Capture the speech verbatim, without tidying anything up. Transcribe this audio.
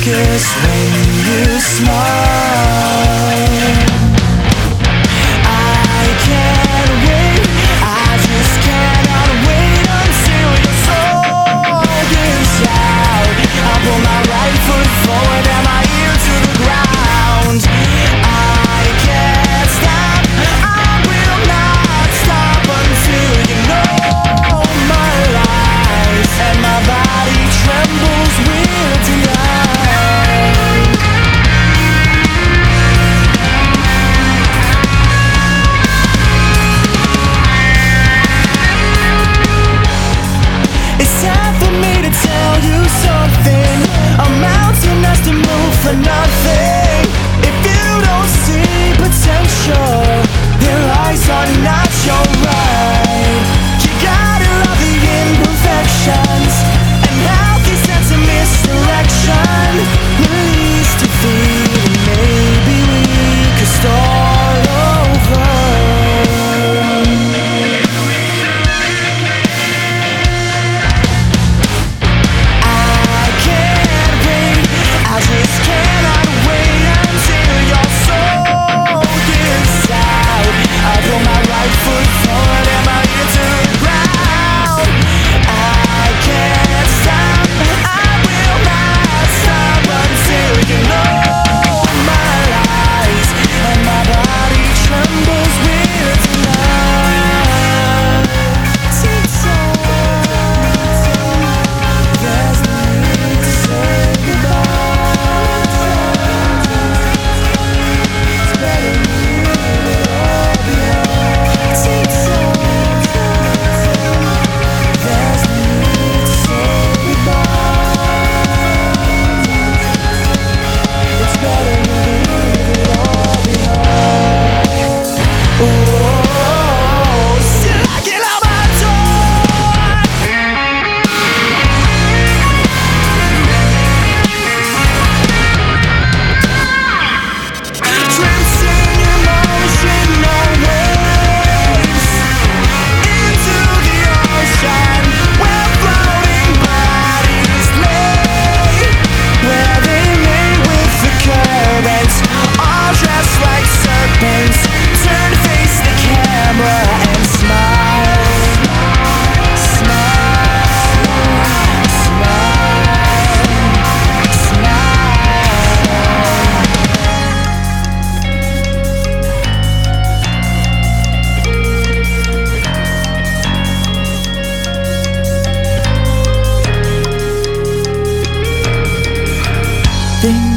focus when you smile. I can't wait, I just cannot wait until your soul gives out. I pull my right foot forward and my ear to the ground. I can't stop, I will not stop until you know my lies and my body trembles with delight. It's time for me to tell you something. A mountain has to move for nothing. If you don't see potential, then lies are not your right. You gotta love the imperfections, and healthy sense of misdirection. Release defeat, and maybe we could start over. I can't wait, I just cannot wait until your soul gives out. I pull my right foot forward and my ear to the ground. I can't stop, I will not stop until you know my lies and my body trembles with delight. There's no need to say goodbye. It's better to leave it all behind. There's no need to say goodbye. It's better to leave it all behind. Oh, still I get out my door. Drifting emotional waves into the ocean, where floating bodies lay, where they lay with the currents, all dressed like serpents. Turn, face the camera and smile, smile, smile, smile. Things